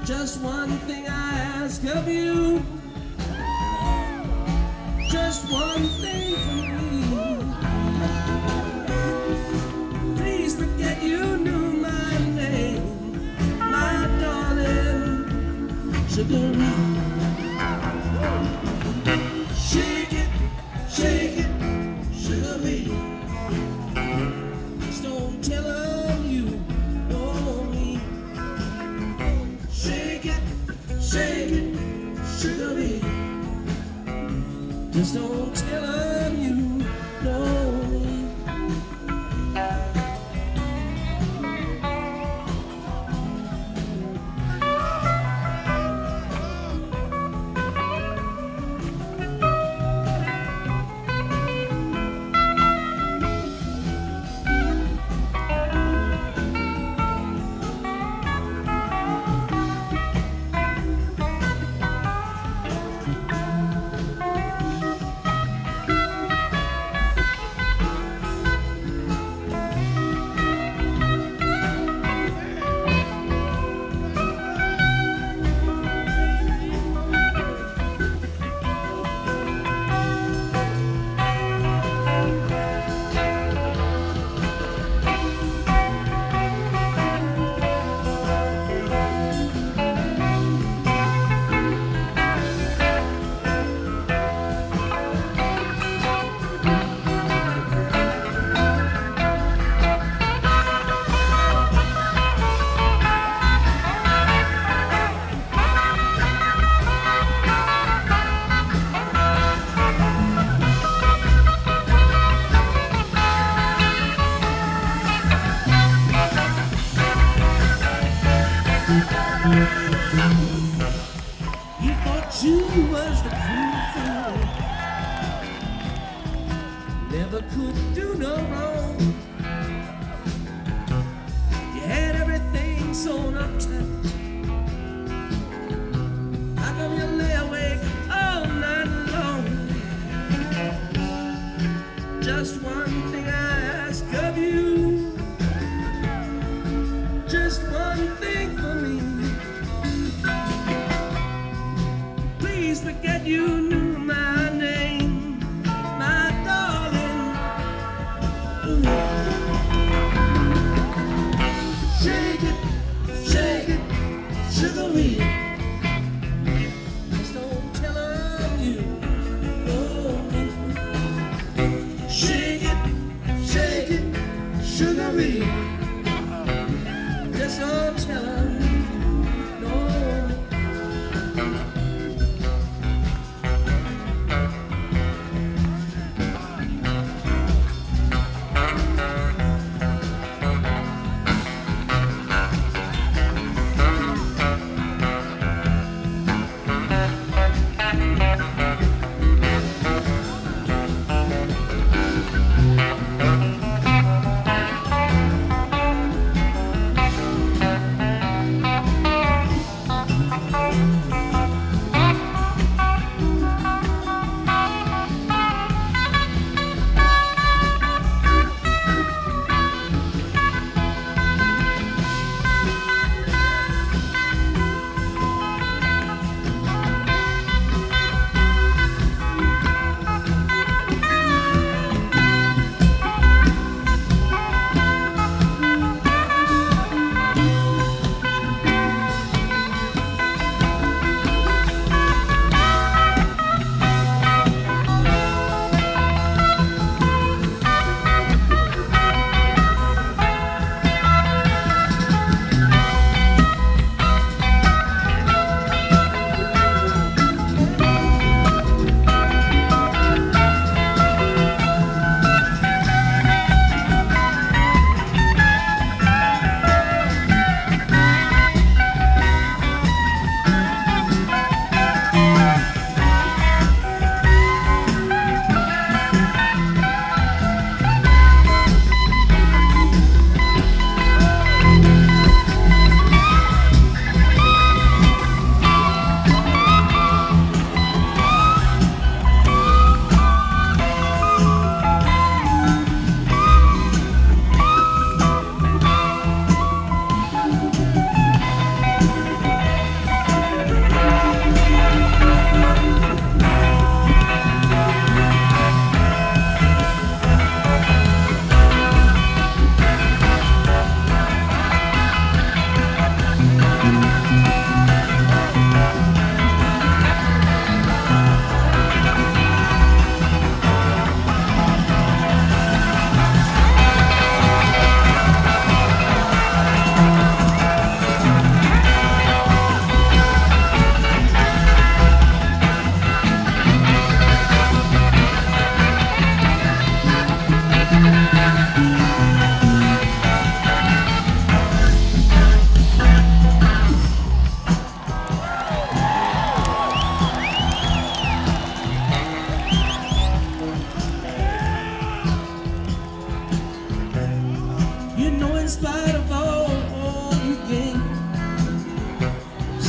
Just one thing I ask of you. Just one thing for me. Please forget you knew my name, my darling Sugar Ray. Shake it, Sugar Ray. Just don't tell her you know me. Shake it, Sugar Ray. Just don't tell her you know me. You thought you was the cool fool, never could do no wrong. You had everything sewn up tight. How come you lay awake all night long? Just one thing I ask of you. Just one thing for me. Please forget you knew my name, my darling. Ooh. Shake it, Sugar Ray. Just don't tell her you know me. Shake it, Sugar Ray. Just don't tell her you know me.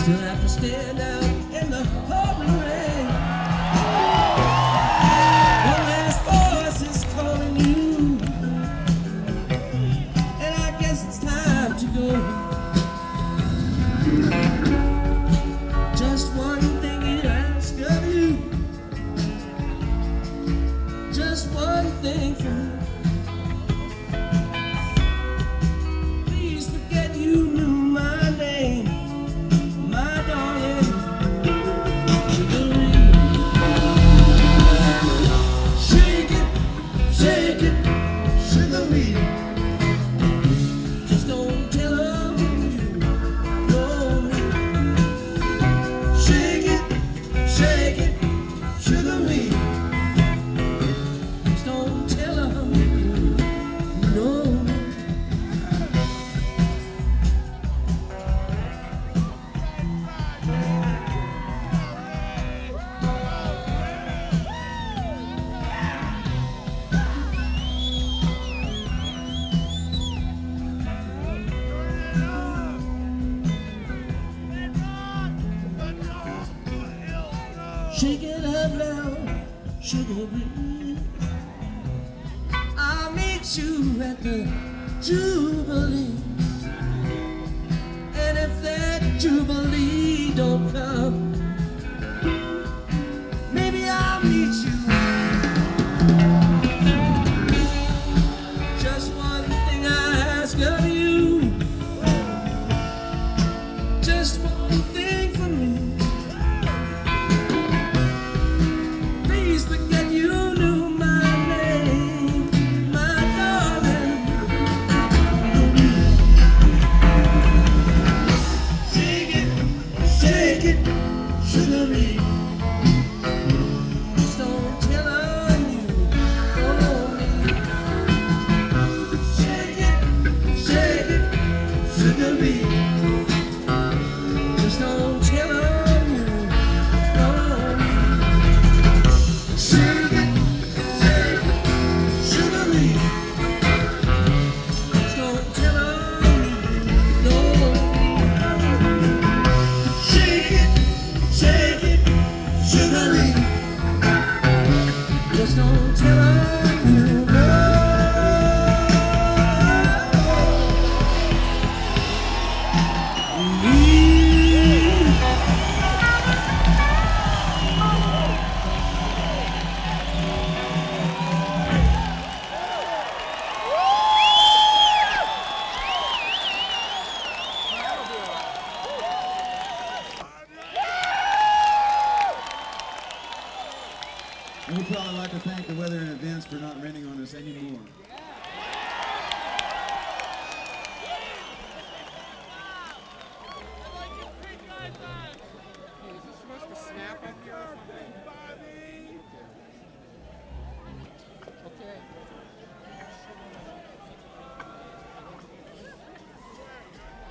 Still have to stand out in the pouring rain. One last voice is calling you, and I guess it's time to go. Just one thing it asks of you, just one thing from you. Please forget you knew my name, my darling. Shake it, shake it, sugar me. Just don't tell her you know me. Shake it, sugar me. Just don't tell her you know me. Shake it up now, sugar bee. I'll meet you at the Jubilee. And if that Jubilee don't come, maybe I'll meet you. Just one thing I ask of you, just one thing from me. Please forget you knew my name, my darling. Shake it, sugar me. Just don't tell her you know me. Shake it, sugar me. Just don't tell her you know me. Shake it, sugar me. Just don't tell her you know me. Shake it, sugar me. Just don't tell her you know me. And we'd probably like to thank the weather in advance for not raining on us anymore.